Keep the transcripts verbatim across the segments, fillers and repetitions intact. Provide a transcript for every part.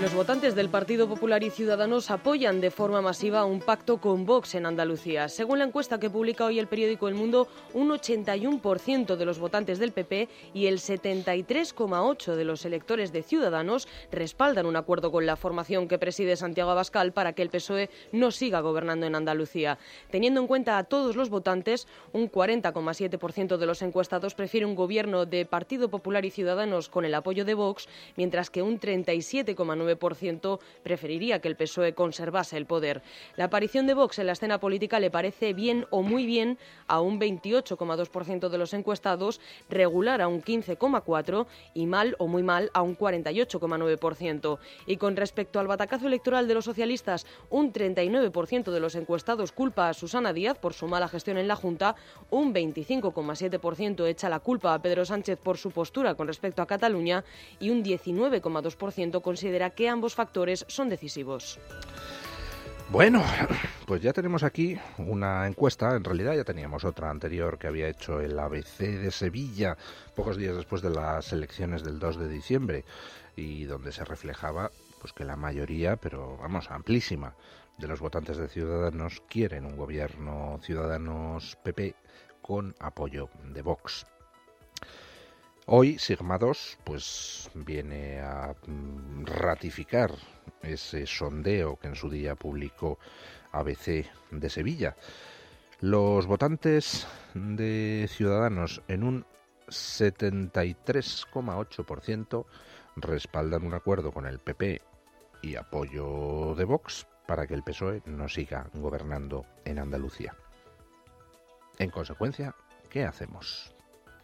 Los votantes del Partido Popular y Ciudadanos apoyan de forma masiva un pacto con Vox en Andalucía. Según la encuesta que publica hoy el periódico El Mundo, un ochenta y uno por ciento de los votantes del P P y el setenta y tres coma ocho por ciento de los electores de Ciudadanos respaldan un acuerdo con la formación que preside Santiago Abascal para que el P S O E no siga gobernando en Andalucía. Teniendo en cuenta a todos los votantes, un cuarenta coma siete por ciento de los encuestados prefiere un gobierno de Partido Popular y Ciudadanos con el apoyo de Vox, mientras que un treinta y siete coma nueve por ciento preferiría que el P S O E conservase el poder. La aparición de Vox en la escena política le parece bien o muy bien a un veintiocho coma dos por ciento de los encuestados, regular a un quince coma cuatro por ciento y mal o muy mal a un cuarenta y ocho coma nueve por ciento. Y con respecto al batacazo electoral de los socialistas, un treinta y nueve por ciento de los encuestados culpa a Susana Díaz por su mala gestión en la Junta, un veinticinco coma siete por ciento echa la culpa a Pedro Sánchez por su postura con respecto a Cataluña y un diecinueve coma dos por ciento considera que ambos factores son decisivos. Bueno, pues ya tenemos aquí una encuesta, en realidad ya teníamos otra anterior que había hecho el A B C de Sevilla pocos días después de las elecciones del dos de diciembre y donde se reflejaba pues que la mayoría, pero vamos, amplísima, de los votantes de Ciudadanos quieren un gobierno Ciudadanos-P P con apoyo de Vox. Hoy Sigma dos pues viene a ratificar ese sondeo que en su día publicó A B C de Sevilla. Los votantes de Ciudadanos en un setenta y tres coma ocho por ciento respaldan un acuerdo con el P P y apoyo de Vox para que el P S O E no siga gobernando en Andalucía. En consecuencia, ¿qué hacemos?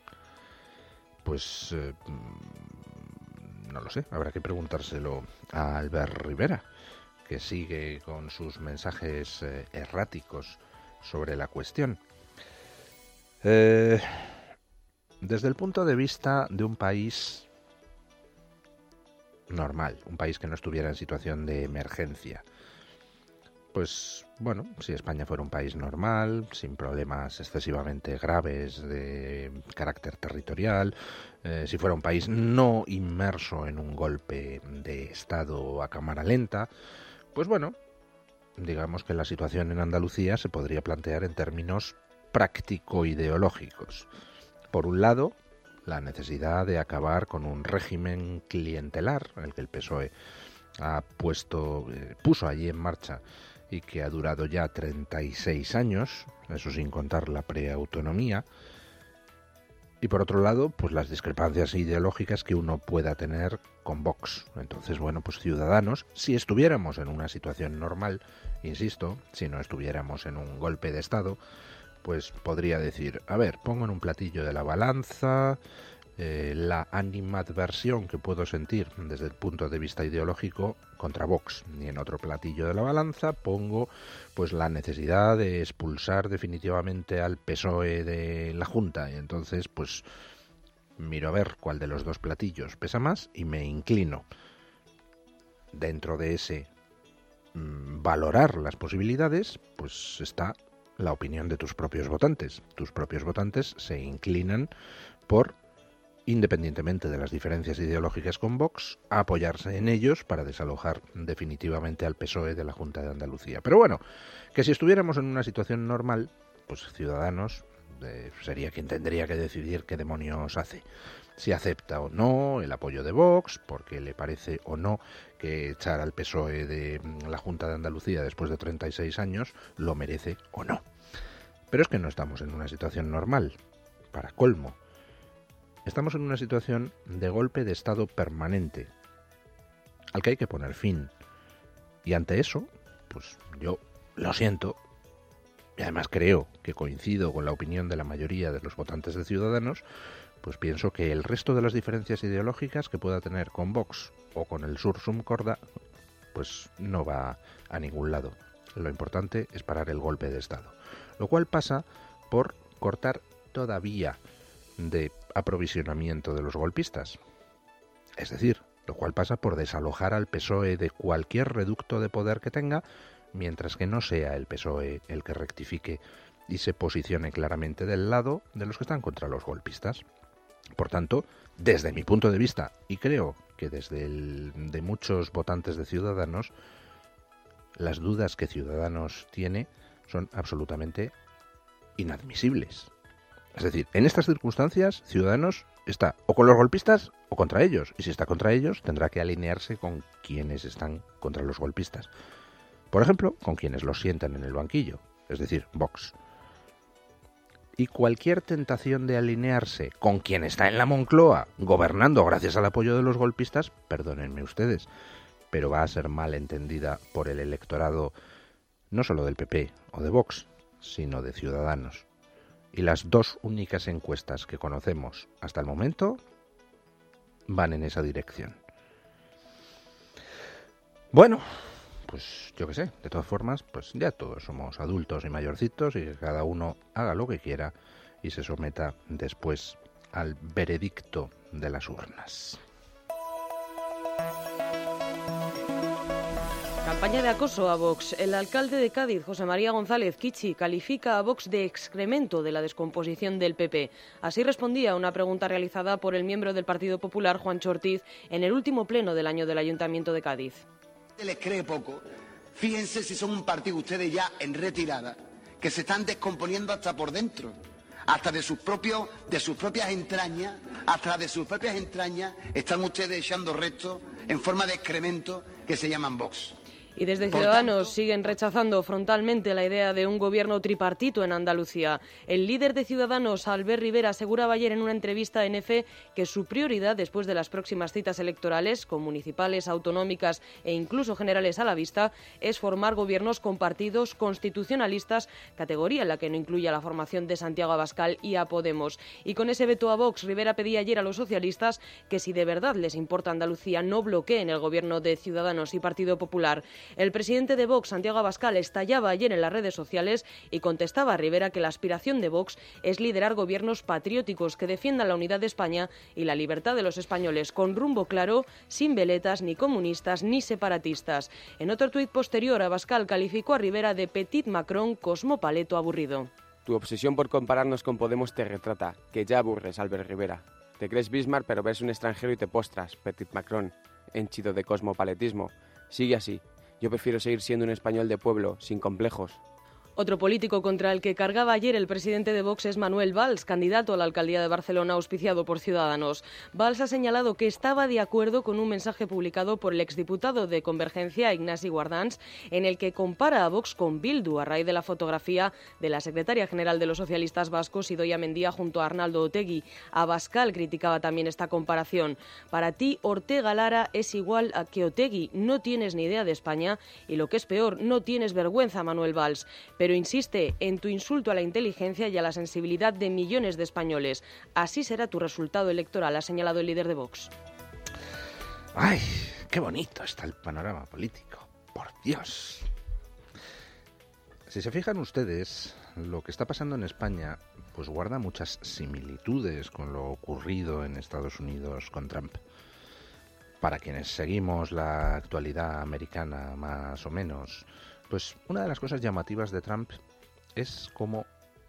Pues eh, no lo sé, habrá que preguntárselo a Albert Rivera, que sigue con sus mensajes eh, erráticos sobre la cuestión. Eh, desde el punto de vista de un país normal, un país que no estuviera en situación de emergencia, pues bueno, si España fuera un país normal, sin problemas excesivamente graves de carácter territorial, eh, si fuera un país no inmerso en un golpe de Estado a cámara lenta, pues bueno, digamos que la situación en Andalucía se podría plantear en términos práctico-ideológicos. Por un lado, la necesidad de acabar con un régimen clientelar, el que el P S O E ha puesto, eh, puso allí en marcha y que ha durado ya treinta y seis años, eso sin contar la preautonomía. Y por otro lado, pues las discrepancias ideológicas que uno pueda tener con Vox. Entonces, bueno, pues Ciudadanos, si estuviéramos en una situación normal, insisto, si no estuviéramos en un golpe de Estado, pues podría decir, a ver, pongo en un platillo de la balanza eh, la animadversión que puedo sentir desde el punto de vista ideológico contra Vox, y en otro platillo de la balanza pongo pues la necesidad de expulsar definitivamente al P S O E de la Junta, y entonces pues miro a ver cuál de los dos platillos pesa más y me inclino. Dentro de ese mmm, valorar las posibilidades, pues está la opinión de tus propios votantes. Tus propios votantes se inclinan por, independientemente de las diferencias ideológicas con Vox, a apoyarse en ellos para desalojar definitivamente al P S O E de la Junta de Andalucía. Pero bueno, que si estuviéramos en una situación normal, pues Ciudadanos eh, sería quien tendría que decidir qué demonios hace. Si acepta o no el apoyo de Vox, porque le parece o no que echar al P S O E de la Junta de Andalucía después de treinta y seis años lo merece o no. Pero es que no estamos en una situación normal, para colmo. Estamos en una situación de golpe de Estado permanente, al que hay que poner fin. Y ante eso, pues yo lo siento, y además creo que coincido con la opinión de la mayoría de los votantes de Ciudadanos, pues pienso que el resto de las diferencias ideológicas que pueda tener con Vox o con el Sursum Corda, pues no va a ningún lado. Lo importante es parar el golpe de Estado, lo cual pasa por cortar toda vía de aprovisionamiento de los golpistas. Es decir, lo cual pasa por desalojar al P S O E de cualquier reducto de poder que tenga, mientras que no sea el P S O E el que rectifique y se posicione claramente del lado de los que están contra los golpistas. Por tanto, desde mi punto de vista, y creo que desde el, de muchos votantes de Ciudadanos, las dudas que Ciudadanos tiene son absolutamente inadmisibles. Es decir, en estas circunstancias, Ciudadanos está o con los golpistas o contra ellos. Y si está contra ellos, tendrá que alinearse con quienes están contra los golpistas. Por ejemplo, con quienes los sientan en el banquillo, es decir, Vox. Y cualquier tentación de alinearse con quien está en la Moncloa, gobernando gracias al apoyo de los golpistas, perdónenme ustedes, pero va a ser mal entendida por el electorado no solo del P P o de Vox, sino de Ciudadanos. Y las dos únicas encuestas que conocemos hasta el momento van en esa dirección. Bueno, pues yo qué sé, de todas formas, pues ya todos somos adultos y mayorcitos y que cada uno haga lo que quiera y se someta después al veredicto de las urnas. Campaña de acoso a Vox. El alcalde de Cádiz, José María González Kichi, califica a Vox de excremento de la descomposición del P P. Así respondía a una pregunta realizada por el miembro del Partido Popular, Juancho Ortiz, en el último pleno del año del Ayuntamiento de Cádiz. Les cree poco. Fíjense si son un partido ustedes ya en retirada, que se están descomponiendo hasta por dentro, hasta de sus propios, de sus propias entrañas, hasta de sus propias entrañas están ustedes echando restos en forma de excremento que se llaman Vox. Y desde Ciudadanos siguen rechazando frontalmente la idea de un gobierno tripartito en Andalucía. El líder de Ciudadanos, Albert Rivera, aseguraba ayer en una entrevista en EFE que su prioridad después de las próximas citas electorales, con municipales, autonómicas e incluso generales a la vista, es formar gobiernos con partidos constitucionalistas, categoría en la que no incluye a la formación de Santiago Abascal y a Podemos. Y con ese veto a Vox, Rivera pedía ayer a los socialistas que si de verdad les importa Andalucía no bloqueen el gobierno de Ciudadanos y Partido Popular. El presidente de Vox, Santiago Abascal, estallaba ayer en las redes sociales y contestaba a Rivera que la aspiración de Vox es liderar gobiernos patrióticos que defiendan la unidad de España y la libertad de los españoles, con rumbo claro, sin veletas, ni comunistas, ni separatistas. En otro tuit posterior, Abascal calificó a Rivera de Petit Macron, cosmopaleto aburrido. Tu obsesión por compararnos con Podemos te retrata, que ya aburres, Albert Rivera. Te crees Bismarck, pero ves un extranjero y te postras, Petit Macron, henchido de cosmopaletismo. Sigue así. Yo prefiero seguir siendo un español de pueblo, sin complejos. Otro político contra el que cargaba ayer el presidente de Vox es Manuel Valls, candidato a la alcaldía de Barcelona auspiciado por Ciudadanos. Valls ha señalado que estaba de acuerdo con un mensaje publicado por el exdiputado de Convergencia, Ignasi Guardans, en el que compara a Vox con Bildu a raíz de la fotografía de la secretaria general de los socialistas vascos, Idoia Mendia, junto a Arnaldo Otegi. Abascal criticaba también esta comparación. Para ti, Ortega Lara es igual a que Otegi. No tienes ni idea de España y, lo que es peor, no tienes vergüenza, Manuel Valls. Pero insiste en tu insulto a la inteligencia y a la sensibilidad de millones de españoles. Así será tu resultado electoral, ha señalado el líder de Vox. ¡Ay, qué bonito está el panorama político! ¡Por Dios! Si se fijan ustedes, lo que está pasando en España pues guarda muchas similitudes con lo ocurrido en Estados Unidos con Trump. Para quienes seguimos la actualidad americana más o menos, pues una de las cosas llamativas de Trump es cómo,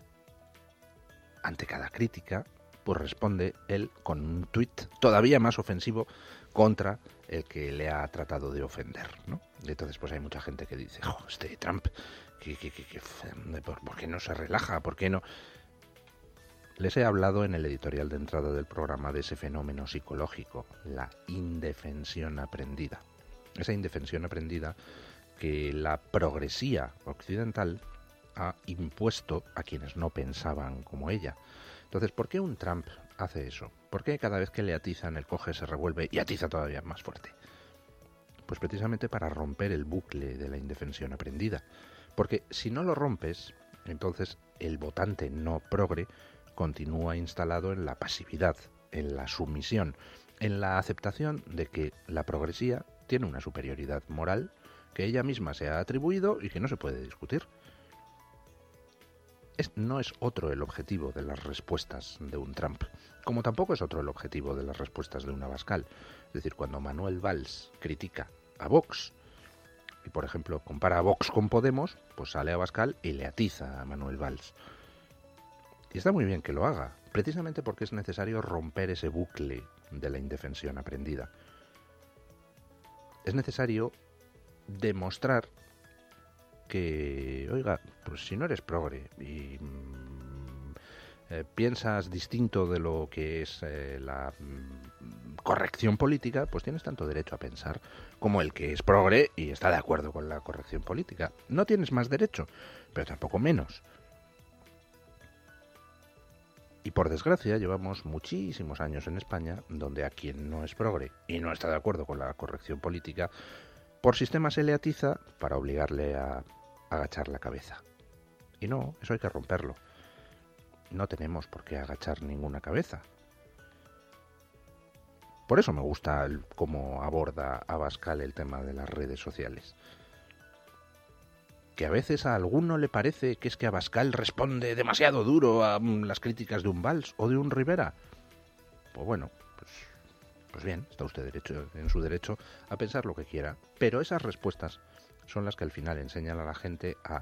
ante cada crítica, pues responde él con un tuit todavía más ofensivo contra el que le ha tratado de ofender, ¿no? Entonces, pues hay mucha gente que dice, oh, este Trump, que, que, que, que, ¿por, ¿por qué no se relaja? ¿Por qué no? Les he hablado en el editorial de entrada del programa de ese fenómeno psicológico, la indefensión aprendida. Esa indefensión aprendida que la progresía occidental ha impuesto a quienes no pensaban como ella. Entonces, ¿por qué un Trump hace eso? ¿Por qué cada vez que le atizan el coge se revuelve y atiza todavía más fuerte? Pues precisamente para romper el bucle de la indefensión aprendida. Porque si no lo rompes, entonces el votante no progre continúa instalado en la pasividad, en la sumisión, en la aceptación de que la progresía tiene una superioridad moral que ella misma se ha atribuido y que no se puede discutir. Es, no es otro el objetivo de las respuestas de un Trump, como tampoco es otro el objetivo de las respuestas de un Abascal. Es decir, cuando Manuel Valls critica a Vox y, por ejemplo, compara a Vox con Podemos, pues sale Abascal y le atiza a Manuel Valls. Y está muy bien que lo haga, precisamente porque es necesario romper ese bucle de la indefensión aprendida. es necesario demostrar que, oiga, pues si no eres progre y mmm, eh, piensas distinto de lo que es eh, la mmm, corrección política, pues tienes tanto derecho a pensar como el que es progre y está de acuerdo con la corrección política. No tienes más derecho, pero tampoco menos. Y por desgracia llevamos muchísimos años en España donde a quien no es progre y no está de acuerdo con la corrección política, por sistema se le atiza para obligarle a agachar la cabeza. Y no, eso hay que romperlo. No tenemos por qué agachar ninguna cabeza. Por eso me gusta el, cómo aborda Abascal el tema de las redes sociales. Que a veces a alguno le parece que es que Abascal responde demasiado duro a um, las críticas de un Valls o de un Rivera. Pues bueno, pues, pues bien, está usted derecho, en su derecho a pensar lo que quiera. Pero esas respuestas son las que al final enseñan a la gente a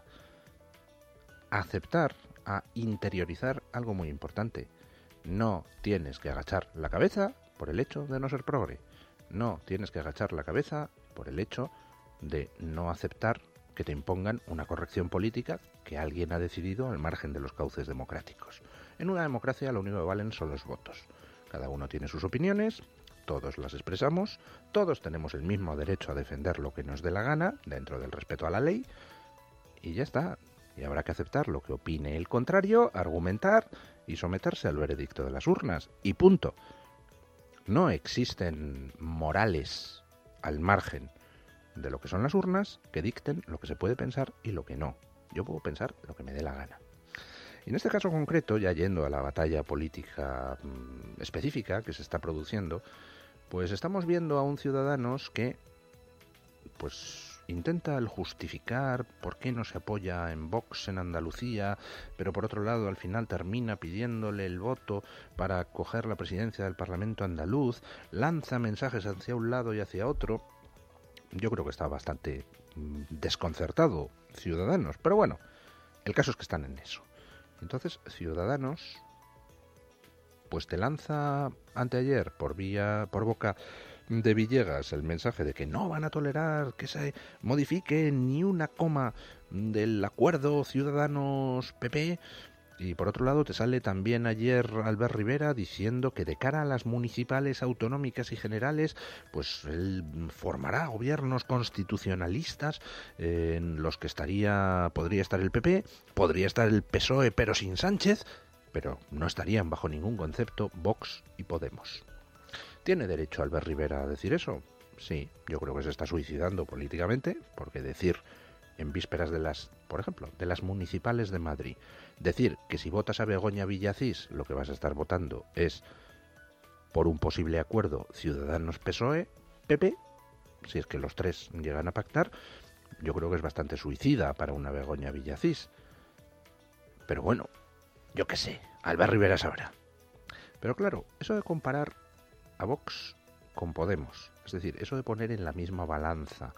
aceptar, a interiorizar algo muy importante. No tienes que agachar la cabeza por el hecho de no ser progre. No tienes que agachar la cabeza por el hecho de no aceptar que te impongan una corrección política que alguien ha decidido al margen de los cauces democráticos. En una democracia lo único que valen son los votos. Cada uno tiene sus opiniones, todos las expresamos, todos tenemos el mismo derecho a defender lo que nos dé la gana, dentro del respeto a la ley, y ya está. Y habrá que aceptar lo que opine el contrario, argumentar y someterse al veredicto de las urnas. Y punto. No existen morales al margen de lo que son las urnas que dicten lo que se puede pensar y lo que no. Yo puedo pensar lo que me dé la gana. Y en este caso concreto, ya yendo a la batalla política mmm, específica que se está produciendo, pues estamos viendo a un Ciudadanos que pues intenta el justificar por qué no se apoya en Vox en Andalucía, pero por otro lado al final termina pidiéndole el voto para coger la presidencia del Parlamento andaluz, lanza mensajes hacia un lado y hacia otro. Yo creo que está bastante mmm, desconcertado Ciudadanos, pero bueno, el caso es que están en eso. Entonces Ciudadanos pues te lanza anteayer por vía por boca de Villegas el mensaje de que no van a tolerar que se modifique ni una coma del acuerdo Ciudadanos-P P, y por otro lado te sale también ayer Albert Rivera diciendo que de cara a las municipales, autonómicas y generales, pues él formará gobiernos constitucionalistas eh, en los que estaría podría estar el P P, podría estar el P S O E pero sin Sánchez, pero no estarían bajo ningún concepto Vox y Podemos. ¿Tiene derecho Albert Rivera a decir eso? Sí, yo creo que se está suicidando políticamente, porque decir en vísperas de las, por ejemplo, de las municipales de Madrid, decir que si votas a Begoña Villacís lo que vas a estar votando es por un posible acuerdo Ciudadanos-P S O E, P P, si es que los tres llegan a pactar, yo creo que es bastante suicida para una Begoña Villacís. Pero bueno, yo qué sé, Albert Rivera sabrá. Pero claro, eso de comparar a Vox con Podemos, es decir, eso de poner en la misma balanza,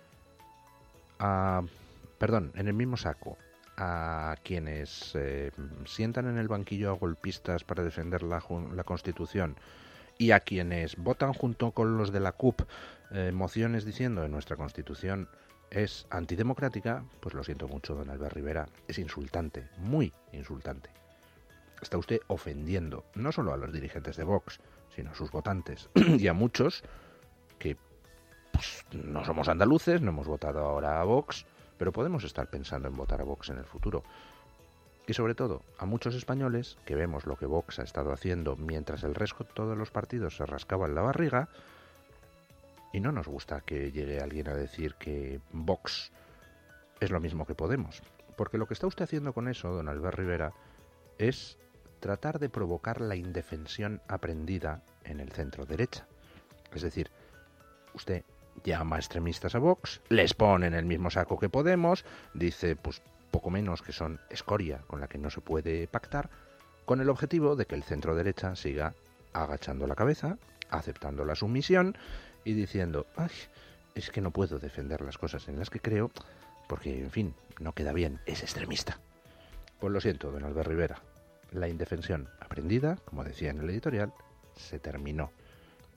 a, perdón, en el mismo saco, a quienes eh, sientan en el banquillo a golpistas para defender la, la Constitución y a quienes votan junto con los de la C U P eh, mociones diciendo que nuestra Constitución es antidemocrática, pues lo siento mucho, don Albert Rivera, es insultante, muy insultante. Está usted ofendiendo no solo a los dirigentes de Vox, sino a sus votantes y a muchos que pues, no somos andaluces, no hemos votado ahora a Vox, pero podemos estar pensando en votar a Vox en el futuro. Y sobre todo, a muchos españoles que vemos lo que Vox ha estado haciendo mientras el resto de todos los partidos se rascaban la barriga, y no nos gusta que llegue alguien a decir que Vox es lo mismo que Podemos, porque lo que está usted haciendo con eso, don Albert Rivera, es tratar de provocar la indefensión aprendida en el centro derecha. Es decir, usted llama a extremistas a Vox, les pone en el mismo saco que Podemos, dice pues poco menos que son escoria con la que no se puede pactar, con el objetivo de que el centro derecha siga agachando la cabeza, aceptando la sumisión y diciendo, ay, es que no puedo defender las cosas en las que creo porque, en fin, no queda bien, es extremista. Pues lo siento, don Albert Rivera, la indefensión aprendida, como decía en el editorial, se terminó.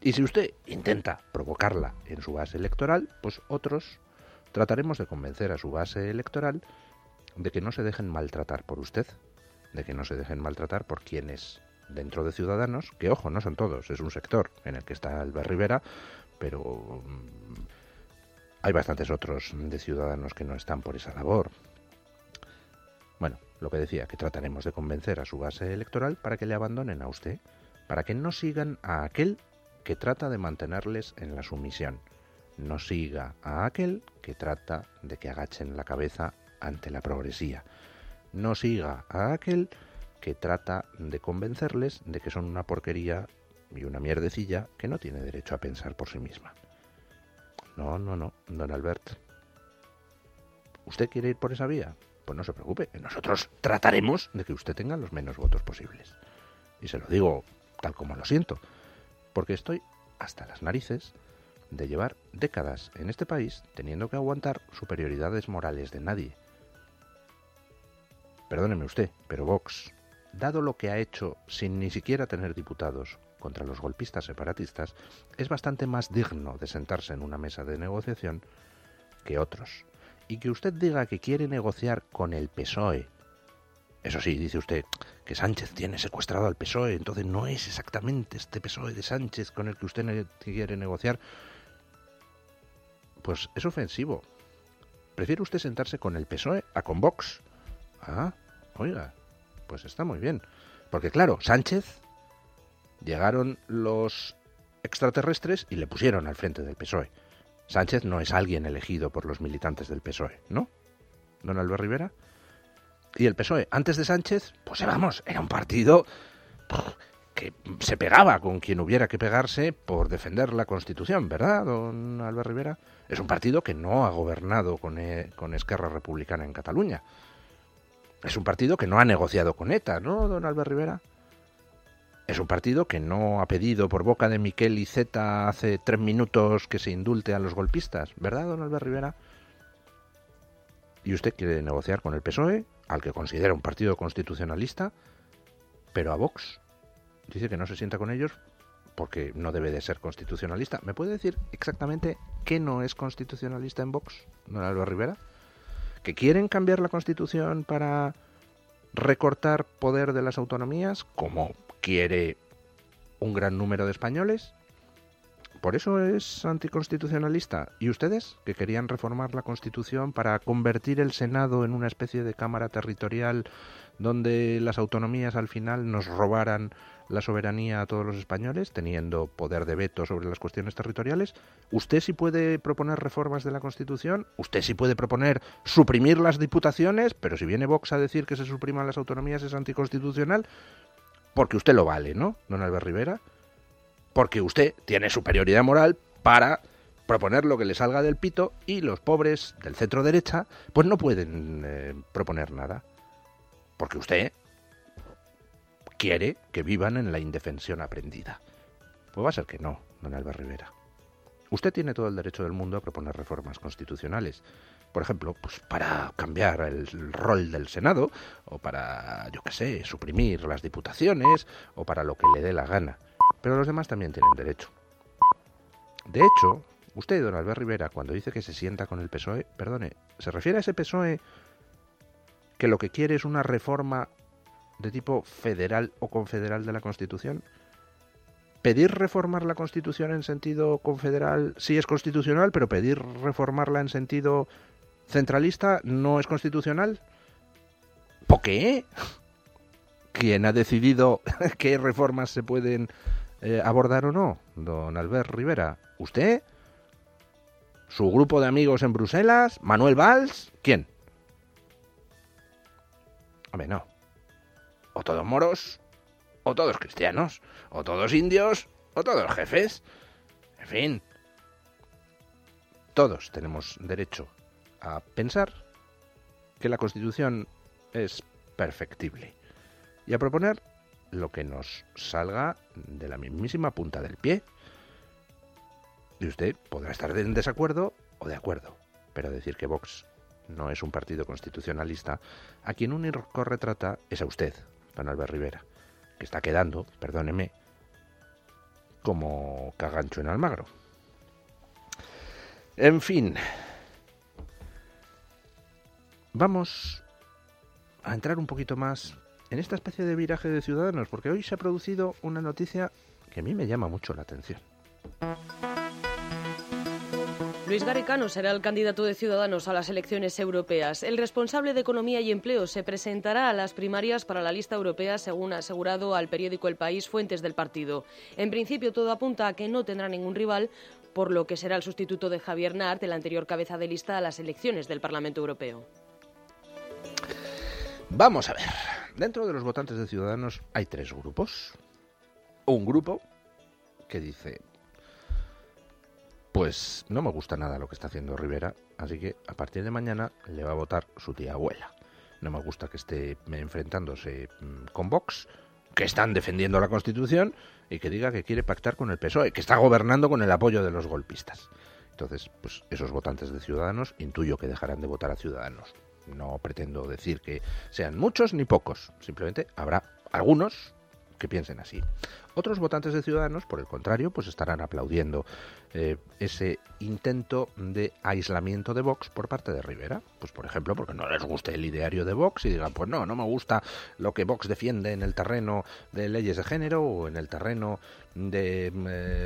Y si usted intenta provocarla en su base electoral, pues otros trataremos de convencer a su base electoral de que no se dejen maltratar por usted, de que no se dejen maltratar por quienes dentro de Ciudadanos, que ojo, no son todos, es un sector en el que está Albert Rivera, pero hay bastantes otros de Ciudadanos que no están por esa labor. Bueno, lo que decía, que trataremos de convencer a su base electoral para que le abandonen a usted, para que no sigan a aquel que trata de mantenerles en la sumisión, no siga a aquel que trata de que agachen la cabeza ante la progresía, no siga a aquel que trata de convencerles de que son una porquería y una mierdecilla que no tiene derecho a pensar por sí misma. No, no, no, don Albert. ¿Usted quiere ir por esa vía? Pues no se preocupe, nosotros trataremos de que usted tenga los menos votos posibles. Y se lo digo tal como lo siento, porque estoy hasta las narices de llevar décadas en este país teniendo que aguantar superioridades morales de nadie. Perdóneme usted, pero Vox, dado lo que ha hecho sin ni siquiera tener diputados contra los golpistas separatistas, es bastante más digno de sentarse en una mesa de negociación que otros. Y que usted diga que quiere negociar con el P S O E. Eso sí, dice usted que Sánchez tiene secuestrado al P S O E, entonces no es exactamente este P S O E de Sánchez con el que usted ne- quiere negociar. Pues es ofensivo. ¿Prefiere usted sentarse con el P S O E a con Vox? Ah, oiga, pues está muy bien. Porque claro, Sánchez, llegaron los extraterrestres y le pusieron al frente del P S O E. Sánchez no es alguien elegido por los militantes del P S O E, ¿no? Don Albert Rivera. Y el P S O E, antes de Sánchez, pues vamos, era un partido que se pegaba con quien hubiera que pegarse por defender la Constitución, ¿verdad, don Albert Rivera? Es un partido que no ha gobernado con, e, con Esquerra Republicana en Cataluña. Es un partido que no ha negociado con ETA, ¿no, don Albert Rivera? Es un partido que no ha pedido por boca de Miquel Iceta hace tres minutos que se indulte a los golpistas, ¿verdad, don Albert Rivera? Y usted quiere negociar con el P S O E, al que considera un partido constitucionalista, pero a Vox dice que no se sienta con ellos porque no debe de ser constitucionalista. ¿Me puede decir exactamente qué no es constitucionalista en Vox, don Albert Rivera? ¿Que quieren cambiar la Constitución para recortar poder de las autonomías, como quiere un gran número de españoles? ¿Por eso es anticonstitucionalista? ¿Y ustedes, que querían reformar la Constitución para convertir el Senado en una especie de cámara territorial donde las autonomías al final nos robaran la soberanía a todos los españoles, teniendo poder de veto sobre las cuestiones territoriales? ¿Usted sí puede proponer reformas de la Constitución? ¿Usted sí puede proponer suprimir las diputaciones? Pero si viene Vox a decir que se supriman las autonomías es anticonstitucional, porque usted lo vale, ¿no, don Albert Rivera? Porque usted tiene superioridad moral para proponer lo que le salga del pito y los pobres del centro derecha pues no pueden eh, proponer nada. Porque usted quiere que vivan en la indefensión aprendida. Pues va a ser que no, don Albert Rivera. Usted tiene todo el derecho del mundo a proponer reformas constitucionales. Por ejemplo, pues para cambiar el rol del Senado, o para, yo qué sé, suprimir las diputaciones, o para lo que le dé la gana. Pero los demás también tienen derecho. De hecho, usted, don Albert Rivera, cuando dice que se sienta con el P S O E, perdone, ¿se refiere a ese P S O E que lo que quiere es una reforma de tipo federal o confederal de la Constitución? ¿Pedir reformar la Constitución en sentido confederal sí es constitucional, pero pedir reformarla en sentido centralista no es constitucional? ¿Por qué? ¿Quién ha decidido qué reformas se pueden eh, abordar o no, don Albert Rivera? ¿Usted? ¿Su grupo de amigos en Bruselas? ¿Manuel Valls? ¿Quién? Hombre, no. O todos moros, o todos cristianos, o todos indios, o todos jefes. En fin, todos tenemos derecho a pensar que la Constitución es perfectible y a proponer lo que nos salga de la mismísima punta del pie. Y usted podrá estar en desacuerdo o de acuerdo, pero decir que Vox no es un partido constitucionalista, a quien único retrata es a usted, don Albert Rivera, que está quedando, perdóneme, como cagancho en Almagro. En fin, vamos a entrar un poquito más en esta especie de viraje de Ciudadanos, porque hoy se ha producido una noticia que a mí me llama mucho la atención. Luis Garicano será el candidato de Ciudadanos a las elecciones europeas. El responsable de Economía y Empleo se presentará a las primarias para la lista europea, según ha asegurado al periódico El País fuentes del partido. En principio, todo apunta a que no tendrá ningún rival, por lo que será el sustituto de Javier Nart, el anterior cabeza de lista a las elecciones del Parlamento Europeo. Vamos a ver. Dentro de los votantes de Ciudadanos hay tres grupos. Un grupo que dice: pues no me gusta nada lo que está haciendo Rivera, así que a partir de mañana le va a votar su tía abuela. No me gusta que esté enfrentándose con Vox, que están defendiendo la Constitución, y que diga que quiere pactar con el P S O E, que está gobernando con el apoyo de los golpistas. Entonces, pues esos votantes de Ciudadanos intuyo que dejarán de votar a Ciudadanos. No pretendo decir que sean muchos ni pocos, simplemente habrá algunos que piensen así. Otros votantes de Ciudadanos, por el contrario, pues estarán aplaudiendo eh, ese intento de aislamiento de Vox por parte de Rivera. Pues por ejemplo, porque no les guste el ideario de Vox y digan, pues no, no me gusta lo que Vox defiende en el terreno de leyes de género o en el terreno de, eh,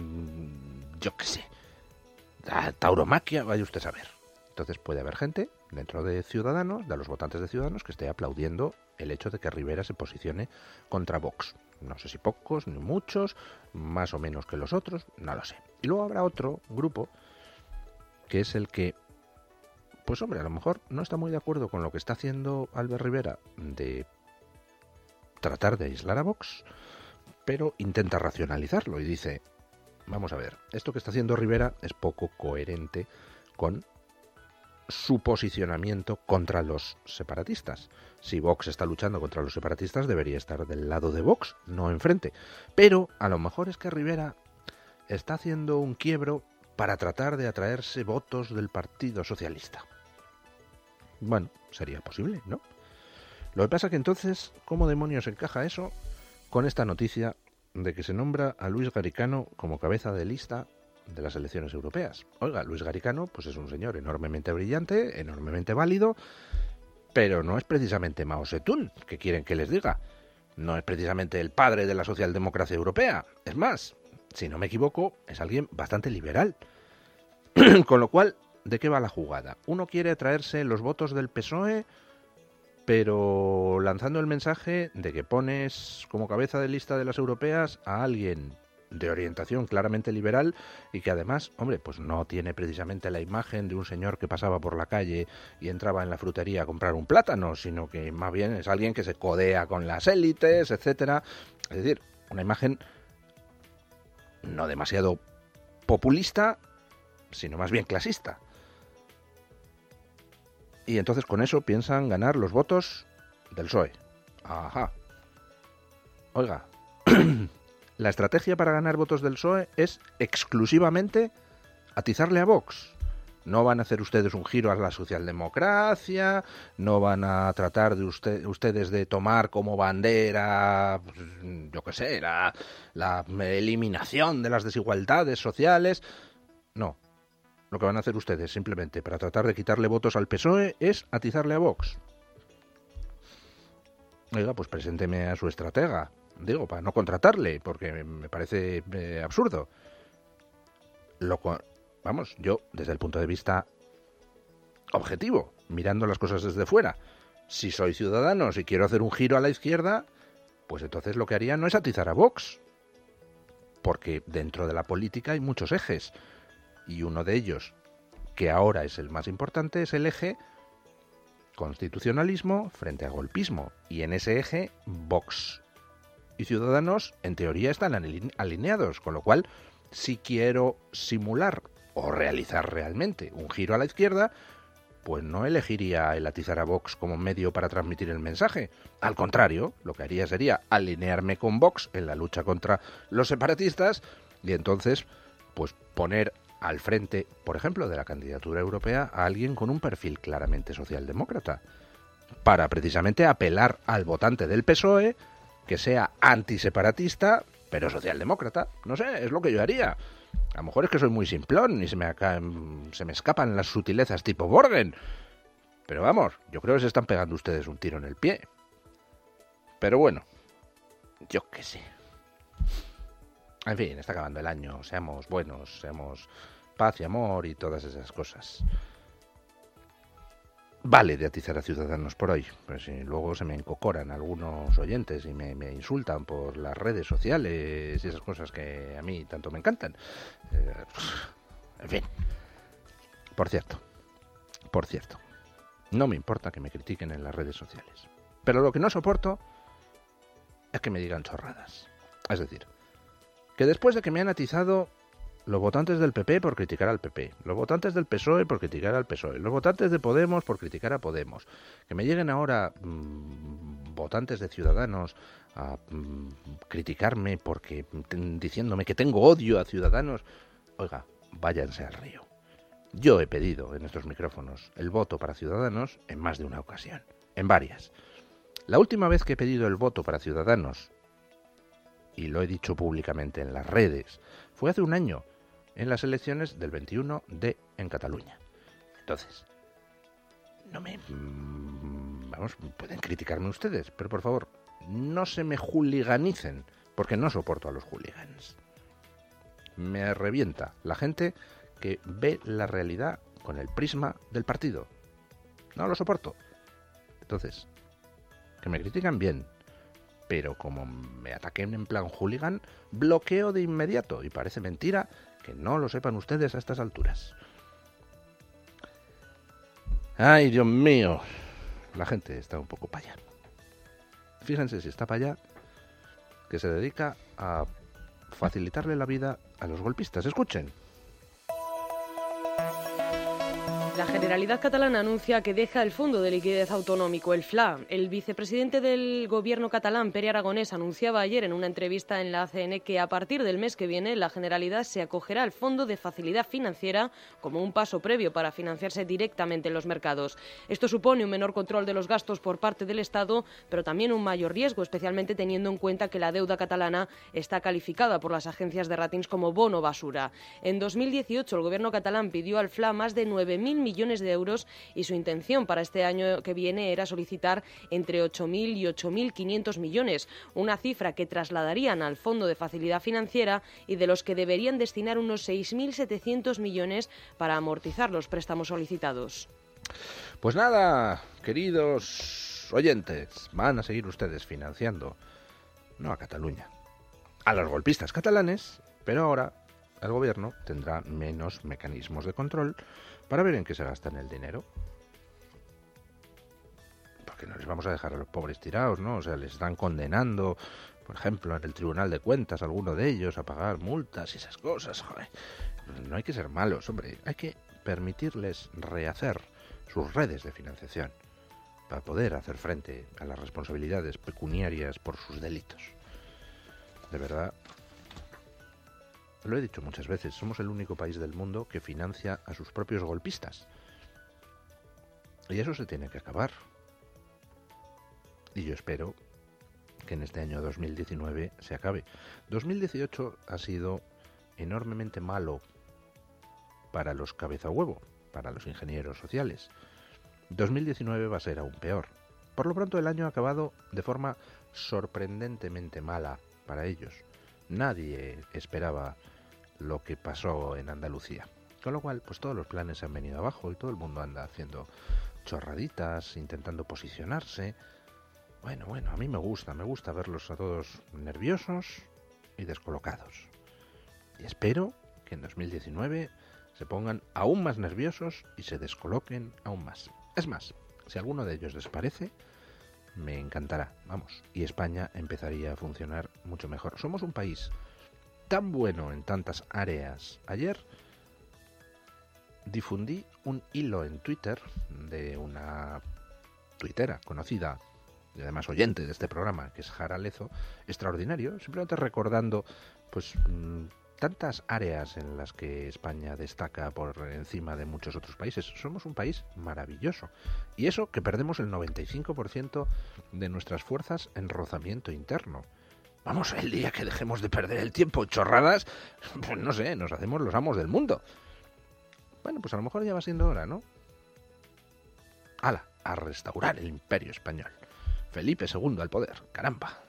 yo qué sé, la tauromaquia, vaya usted a saber. Entonces puede haber gente dentro de Ciudadanos, de los votantes de Ciudadanos, que esté aplaudiendo el hecho de que Rivera se posicione contra Vox. No sé si pocos ni muchos, más o menos que los otros, no lo sé. Y luego habrá otro grupo que es el que, pues hombre, a lo mejor no está muy de acuerdo con lo que está haciendo Albert Rivera de tratar de aislar a Vox, pero intenta racionalizarlo y dice, vamos a ver, esto que está haciendo Rivera es poco coherente con su posicionamiento contra los separatistas. Si Vox está luchando contra los separatistas, debería estar del lado de Vox, no enfrente. Pero a lo mejor es que Rivera está haciendo un quiebro para tratar de atraerse votos del Partido Socialista. Bueno, sería posible, ¿no? Lo que pasa que entonces, ¿cómo demonios encaja eso con esta noticia de que se nombra a Luis Garicano como cabeza de lista de las elecciones europeas? Oiga, Luis Garicano pues es un señor enormemente brillante, enormemente válido, pero no es precisamente Mao Zedong, que quieren que les diga. No es precisamente el padre de la socialdemocracia europea. Es más, si no me equivoco, es alguien bastante liberal. Con lo cual, ¿de qué va la jugada? Uno quiere atraerse los votos del P S O E, pero lanzando el mensaje de que pones como cabeza de lista de las europeas a alguien de orientación claramente liberal y que además, hombre, pues no tiene precisamente la imagen de un señor que pasaba por la calle y entraba en la frutería a comprar un plátano, sino que más bien es alguien que se codea con las élites, etcétera. Es decir, una imagen no demasiado populista, sino más bien clasista. Y entonces con eso piensan ganar los votos del P S O E. Ajá. Oiga, la estrategia para ganar votos del P S O E es exclusivamente atizarle a Vox. No van a hacer ustedes un giro a la socialdemocracia, no van a tratar de usted, ustedes de tomar como bandera, yo qué sé, la, la eliminación de las desigualdades sociales. No. Lo que van a hacer ustedes simplemente para tratar de quitarle votos al P S O E es atizarle a Vox. Oiga, pues presénteme a su estratega. Digo, para no contratarle, porque me parece eh, absurdo. Lo, vamos, yo, desde el punto de vista objetivo, mirando las cosas desde fuera, si soy ciudadano, si quiero hacer un giro a la izquierda, pues entonces lo que haría no es atizar a Vox. Porque dentro de la política hay muchos ejes. Y uno de ellos, que ahora es el más importante, es el eje constitucionalismo frente a golpismo. Y en ese eje, Vox y Ciudadanos, en teoría, están alineados, con lo cual, si quiero simular o realizar realmente un giro a la izquierda, pues no elegiría el atizar a Vox como medio para transmitir el mensaje. Al contrario, lo que haría sería alinearme con Vox en la lucha contra los separatistas y entonces, pues poner al frente, por ejemplo, de la candidatura europea a alguien con un perfil claramente socialdemócrata, para precisamente apelar al votante del P S O E que sea antiseparatista pero socialdemócrata. No sé, es lo que yo haría. A lo mejor es que soy muy simplón y se me, acá, se me escapan las sutilezas tipo Borgen. Pero vamos, yo creo que se están pegando ustedes un tiro en el pie. Pero bueno, yo qué sé. En fin, está acabando el año. Seamos buenos, seamos paz y amor y todas esas cosas. Vale de atizar a Ciudadanos por hoy, pero si luego se me encocoran algunos oyentes y me, me insultan por las redes sociales y esas cosas que a mí tanto me encantan. Eh, en fin. Por cierto, por cierto, no me importa que me critiquen en las redes sociales, pero lo que no soporto es que me digan chorradas. Es decir, que después de que me han atizado los votantes del P P por criticar al P P, los votantes del P S O E por criticar al P S O E, los votantes de Podemos por criticar a Podemos, que me lleguen ahora mmm, votantes de Ciudadanos a mmm, criticarme porque diciéndome que tengo odio a Ciudadanos. Oiga, váyanse al río. Yo he pedido en estos micrófonos el voto para Ciudadanos en más de una ocasión, en varias. La última vez que he pedido el voto para Ciudadanos, y lo he dicho públicamente en las redes, fue hace un año, en las elecciones del veintiuno de en Cataluña. Entonces, no me... Vamos, pueden criticarme ustedes, pero por favor, no se me hooliganicen, porque no soporto a los hooligans. Me revienta la gente que ve la realidad con el prisma del partido. No lo soporto. Entonces, que me critican bien, pero como me ataquen en plan hooligan, bloqueo de inmediato, y parece mentira que no lo sepan ustedes a estas alturas. Ay, Dios mío, la gente está un poco para allá. Fíjense si está para allá, que se dedica a facilitarle la vida a los golpistas. Escuchen. La Generalidad catalana anuncia que deja el Fondo de Liquidez Autonómico, el F L A. El vicepresidente del gobierno catalán, Pere Aragonés, anunciaba ayer en una entrevista en la A C N que a partir del mes que viene la Generalidad se acogerá al Fondo de Facilidad Financiera como un paso previo para financiarse directamente en los mercados. Esto supone un menor control de los gastos por parte del Estado, pero también un mayor riesgo, especialmente teniendo en cuenta que la deuda catalana está calificada por las agencias de ratings como bono basura. En dos mil dieciocho el gobierno catalán pidió al F L A más de nueve mil millones de euros y su intención para este año que viene era solicitar entre ocho mil y ocho mil quinientos millones, una cifra que trasladarían al Fondo de Facilidad Financiera y de los que deberían destinar unos seis mil setecientos millones para amortizar los préstamos solicitados. Pues nada, queridos oyentes, van a seguir ustedes financiando, no a Cataluña, a los golpistas catalanes, pero ahora el gobierno tendrá menos mecanismos de control para ver en qué se gastan el dinero. Porque no les vamos a dejar a los pobres tirados, ¿no? O sea, les están condenando, por ejemplo, en el Tribunal de Cuentas, alguno de ellos, a pagar multas y esas cosas. Joder, no hay que ser malos, hombre. Hay que permitirles rehacer sus redes de financiación para poder hacer frente a las responsabilidades pecuniarias por sus delitos. De verdad, lo he dicho muchas veces, somos el único país del mundo que financia a sus propios golpistas. Y eso se tiene que acabar. Y yo espero que en este año dos mil diecinueve se acabe. dos mil dieciocho ha sido enormemente malo para los cabeza huevo, para los ingenieros sociales. dos mil diecinueve va a ser aún peor. Por lo pronto el año ha acabado de forma sorprendentemente mala para ellos. Nadie esperaba lo que pasó en Andalucía. Con lo cual, pues todos los planes se han venido abajo y todo el mundo anda haciendo chorraditas, intentando posicionarse. Bueno, bueno, a mí me gusta, me gusta verlos a todos nerviosos y descolocados. Y espero que en dos mil diecinueve se pongan aún más nerviosos y se descoloquen aún más. Es más, si alguno de ellos desaparece, me encantará, vamos, y España empezaría a funcionar mucho mejor. Somos un país tan bueno en tantas áreas. Ayer difundí un hilo en Twitter de una tuitera conocida y además oyente de este programa, que es Jara Lezo, extraordinario, simplemente recordando pues tantas áreas en las que España destaca por encima de muchos otros países. Somos un país maravilloso. Y eso que perdemos el noventa y cinco por ciento de nuestras fuerzas en rozamiento interno. Vamos, el día que dejemos de perder el tiempo en chorradas, pues no sé, nos hacemos los amos del mundo. Bueno, pues a lo mejor ya va siendo hora, ¿no? ¡Hala! A restaurar el Imperio Español. Felipe segundo al poder, caramba.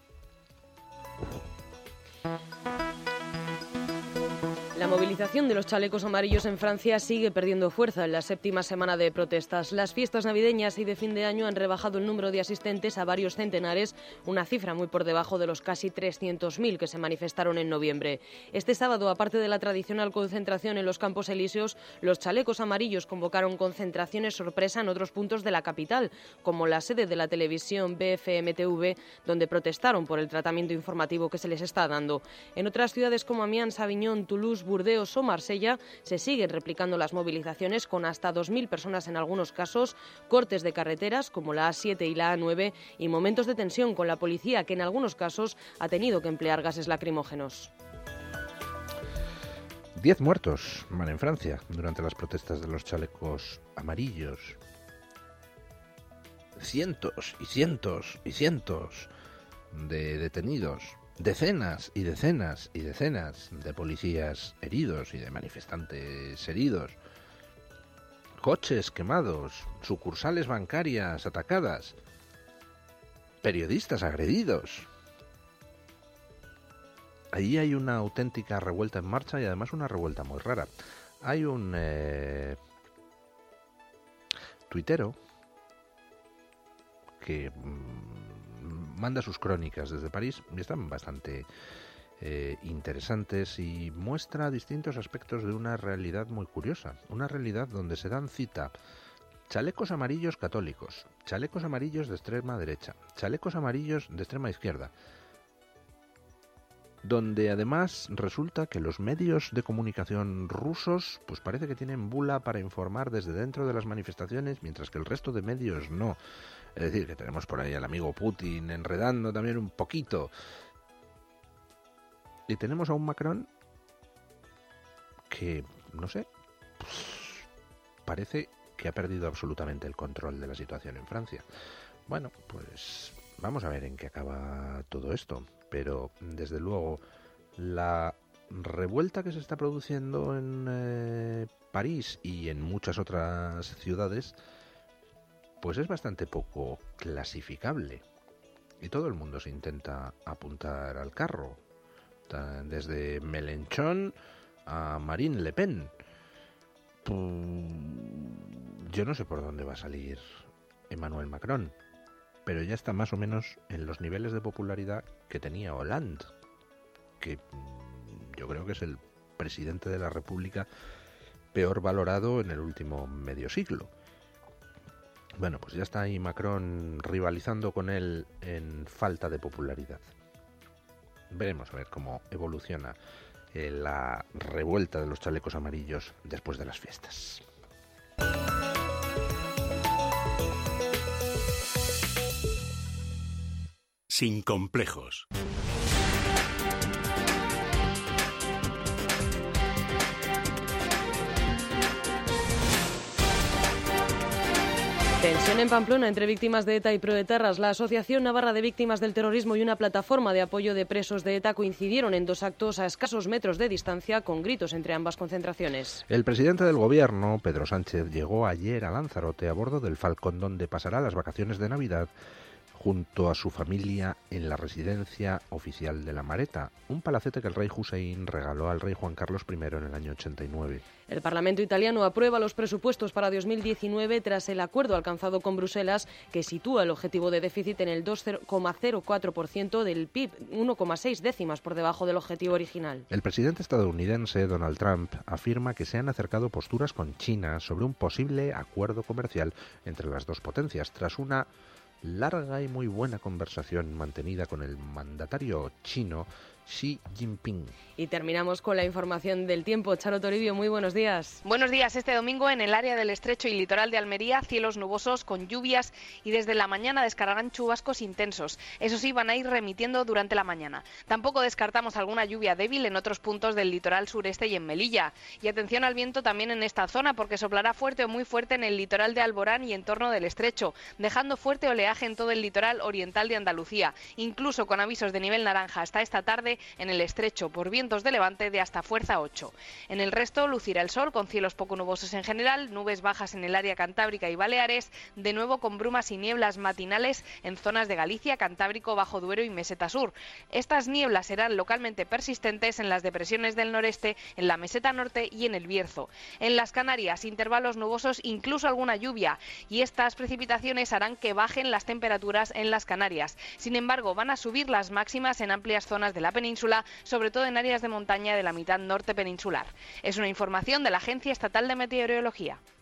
La movilización de los chalecos amarillos en Francia sigue perdiendo fuerza en la séptima semana de protestas. Las fiestas navideñas y de fin de año han rebajado el número de asistentes a varios centenares, una cifra muy por debajo de los casi trescientos mil que se manifestaron en noviembre. Este sábado, aparte de la tradicional concentración en los Campos Elíseos, los chalecos amarillos convocaron concentraciones sorpresa en otros puntos de la capital, como la sede de la televisión B F M T V, donde protestaron por el tratamiento informativo que se les está dando. En otras ciudades como Amiens, Aviñón, Toulouse, Burdeos o Marsella se siguen replicando las movilizaciones con hasta dos mil personas en algunos casos, cortes de carreteras como la A siete y la A nueve y momentos de tensión con la policía que en algunos casos ha tenido que emplear gases lacrimógenos. Diez muertos van en Francia durante las protestas de los chalecos amarillos. Cientos y cientos y cientos de detenidos. Decenas y decenas y decenas de policías heridos y de manifestantes heridos, coches quemados, sucursales bancarias atacadas, periodistas agredidos. Allí hay una auténtica revuelta en marcha y además una revuelta muy rara. Hay un eh, tuitero que manda sus crónicas desde París y están bastante eh, interesantes y muestra distintos aspectos de una realidad muy curiosa, una realidad donde se dan cita chalecos amarillos católicos, chalecos amarillos de extrema derecha, chalecos amarillos de extrema izquierda, donde además resulta que los medios de comunicación rusos pues parece que tienen bula para informar desde dentro de las manifestaciones, mientras que el resto de medios no. Es decir, que tenemos por ahí al amigo Putin enredando también un poquito. Y tenemos a un Macron que, no sé, pues, parece que ha perdido absolutamente el control de la situación en Francia. Bueno, pues vamos a ver en qué acaba todo esto. Pero, desde luego, la revuelta que se está produciendo en eh, París y en muchas otras ciudades pues es bastante poco clasificable y todo el mundo se intenta apuntar al carro, desde Mélenchon a Marine Le Pen. Yo no sé por dónde va a salir Emmanuel Macron, pero ya está más o menos en los niveles de popularidad que tenía Hollande, que yo creo que es el presidente de la República peor valorado en el último medio siglo. Bueno, pues ya está ahí Macron rivalizando con él en falta de popularidad. Veremos a ver cómo evoluciona eh, la revuelta de los chalecos amarillos después de las fiestas. Sin complejos. Tensión en Pamplona entre víctimas de ETA y proetarras. La Asociación Navarra de Víctimas del Terrorismo y una plataforma de apoyo de presos de ETA coincidieron en dos actos a escasos metros de distancia con gritos entre ambas concentraciones. El presidente del gobierno, Pedro Sánchez, llegó ayer a Lanzarote a bordo del Falcón, donde pasará las vacaciones de Navidad junto a su familia en la residencia oficial de La Mareta, un palacete que el rey Hussein regaló al rey Juan Carlos primero en el año ochenta y nueve. El Parlamento italiano aprueba los presupuestos para dos mil diecinueve tras el acuerdo alcanzado con Bruselas, que sitúa el objetivo de déficit en el dos coma cero cuatro por ciento del P I B, uno coma seis décimas por debajo del objetivo original. El presidente estadounidense Donald Trump afirma que se han acercado posturas con China sobre un posible acuerdo comercial entre las dos potencias, tras una larga y muy buena conversación mantenida con el mandatario chino Xi Jinping. Y terminamos con la información del tiempo. Charo Toribio, muy buenos días. Buenos días. Este domingo en el área del Estrecho y litoral de Almería, cielos nubosos con lluvias y desde la mañana descargarán chubascos intensos. Eso sí, van a ir remitiendo durante la mañana. Tampoco descartamos alguna lluvia débil en otros puntos del litoral sureste y en Melilla. Y atención al viento también en esta zona, porque soplará fuerte o muy fuerte en el litoral de Alborán y en torno del Estrecho, dejando fuerte oleaje en todo el litoral oriental de Andalucía, incluso con avisos de nivel naranja hasta esta tarde en el Estrecho por vientos de levante de hasta fuerza ocho. En el resto lucirá el sol con cielos poco nubosos en general, nubes bajas en el área cantábrica y Baleares, de nuevo con brumas y nieblas matinales en zonas de Galicia, Cantábrico, Bajo Duero y Meseta Sur. Estas nieblas serán localmente persistentes en las depresiones del noreste, en la Meseta Norte y en el Bierzo. En las Canarias, intervalos nubosos, incluso alguna lluvia, y estas precipitaciones harán que bajen las temperaturas en las Canarias. Sin embargo, van a subir las máximas en amplias zonas de la península, sobre todo en áreas de montaña de la mitad norte peninsular. Es una información de la Agencia Estatal de Meteorología.